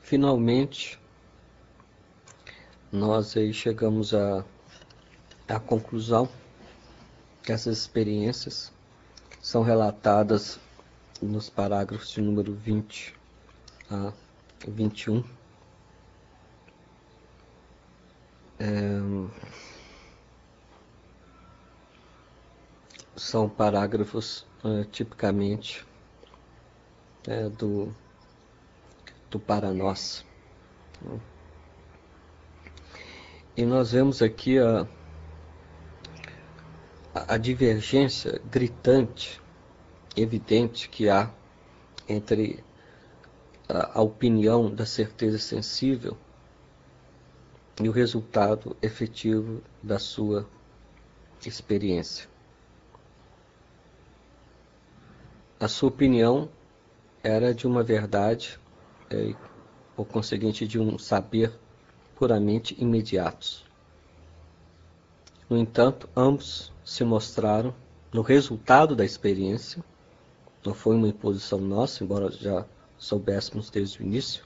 finalmente, nós aí chegamos à conclusão que essas experiências são relatadas nos parágrafos de número 20 a 21. São parágrafos tipicamente do para nós. E nós vemos aqui a divergência gritante, evidente que há entre a opinião da certeza sensível e o resultado efetivo da sua experiência. A sua opinião era de uma verdade, por conseguinte, de um saber puramente imediatos. No entanto, ambos se mostraram no resultado da experiência, não foi uma imposição nossa, embora já soubéssemos desde o início.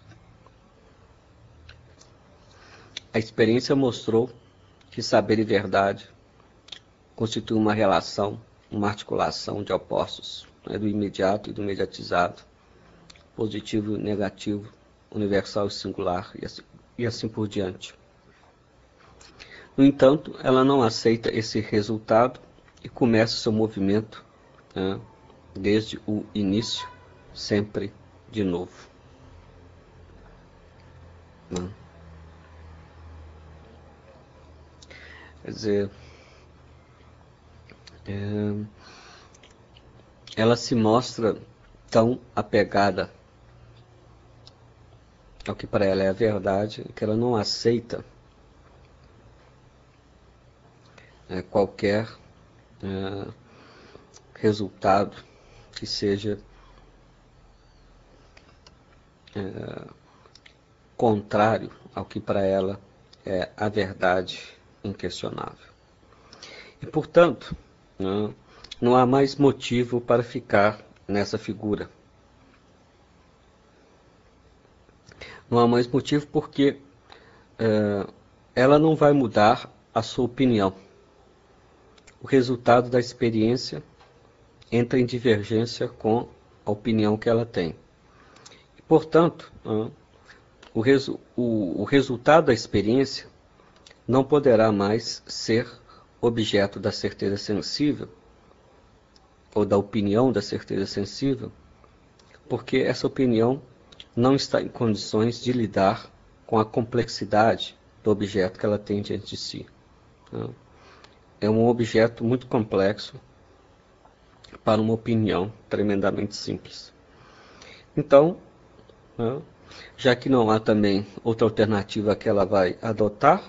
A experiência mostrou que saber e verdade constituem uma relação, uma articulação de opostos, do imediato e do imediatizado, positivo e negativo, universal e singular, e assim por diante. No entanto, ela não aceita esse resultado e começa seu movimento, desde o início, sempre de novo. Quer dizer, ela se mostra tão apegada ao que para ela é a verdade, que ela não aceita qualquer resultado que seja contrário ao que para ela é a verdade inquestionável. E, portanto, não há mais motivo para ficar nessa figura. Não há mais motivo porque ela não vai mudar a sua opinião. O resultado da experiência entra em divergência com a opinião que ela tem. E, portanto, o resultado da experiência não poderá mais ser objeto da certeza sensível ou da opinião da certeza sensível, porque essa opinião não está em condições de lidar com a complexidade do objeto que ela tem diante de si. É um objeto muito complexo para uma opinião tremendamente simples. Então, já que não há também outra alternativa que ela vai adotar,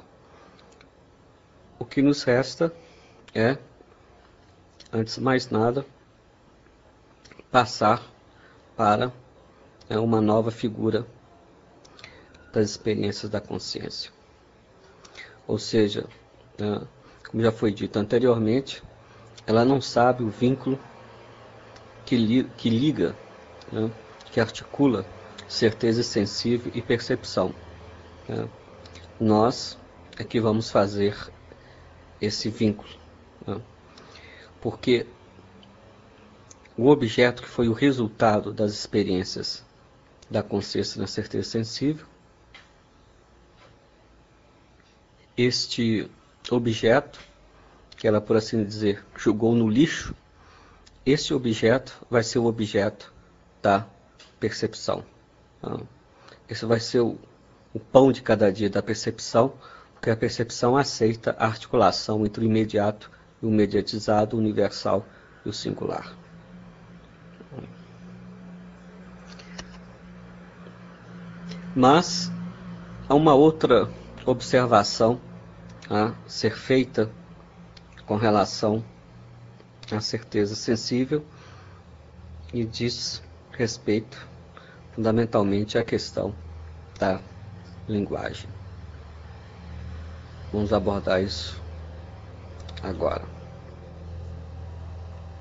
o que nos resta é, antes de mais nada, passar para uma nova figura das experiências da consciência. Ou seja, como já foi dito anteriormente, ela não sabe o vínculo que liga, que articula certeza sensível e percepção. Nós é que vamos fazer esse vínculo, porque o objeto que foi o resultado das experiências da consciência na certeza sensível, este objeto, que ela, por assim dizer, jogou no lixo, esse objeto vai ser o objeto da percepção. Esse vai ser o pão de cada dia da percepção, porque a percepção aceita a articulação entre o imediato e o mediatizado, o universal e o singular. Mas há uma outra observação a ser feita com relação à certeza sensível e diz respeito fundamentalmente à questão da linguagem. Vamos abordar isso agora.